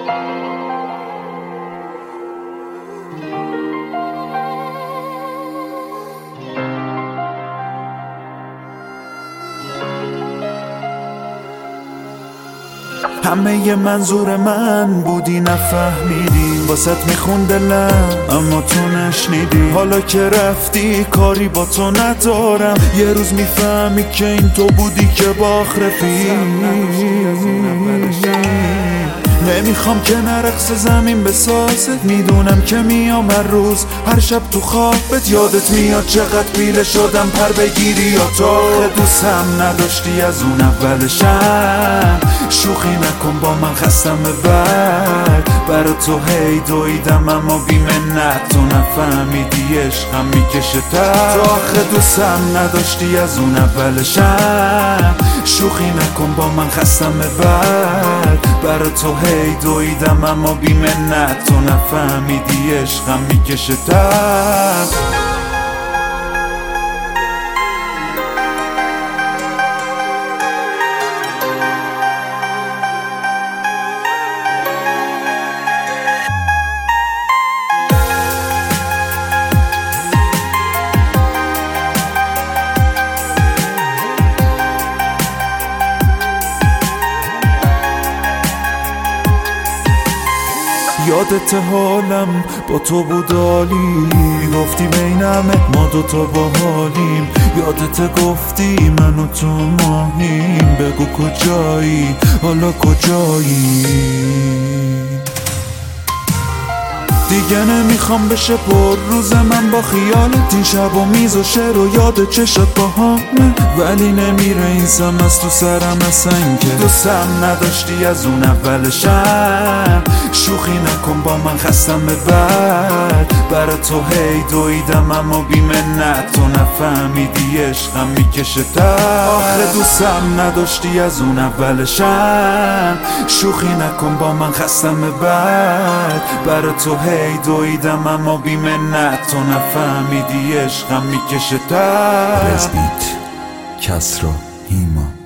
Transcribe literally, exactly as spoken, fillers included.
همه ی منظور من بودی نفهمیدی، واسط میخون دلم اما تو نشنیدی. حالا که رفتی کاری با تو ندارم، یه روز میفهمی که این تو بودی که باخرفی. نمیخوام که نرقص زمین بسازت، میدونم که میام هر روز هر شب تو خوابت. یادت میاد چقدر پیله شدم پر بگیری یا تو دوستم نداشتی از اون اولشم. شوخی نکن با من خستم ببر، برا تو هی دویدم اما بی منت. تو نفهمیدی عشقم میکشه تر، تو آخه دوستم نداشتی از اون اولشم. شوخی نکن با من خستم ببر، برا تو هی دویدم اما بی منت. تو نفهمیدی عشقم میکشه تر. یادت حالم با تو بود عالی، گفتی بین همه ما دوتا با حالیم. یادت گفتی من و تو ماهیم، بگو کجایی حالا کجایی. دیگه نمیخوام بشه پر روز من با خیالت، این شب و میز و شعر و یاد چشت با همه. ولی نمیره این سم از تو سرم اصلا که دوستم نداشتی از اون اولشم. شوخی نکن با من خستم ببر، برا تو هی دویدم اما بی منت. تو نفهمیدی عشقم میکشه تر، آخه دوستم نداشتی از اون اولشم. شوخی نکن با من خستم ببر، برا تو هی ای دویدم اما بی منت. تو نفهمیدی عشقم میکشه تر. رزبیت کسرا هیما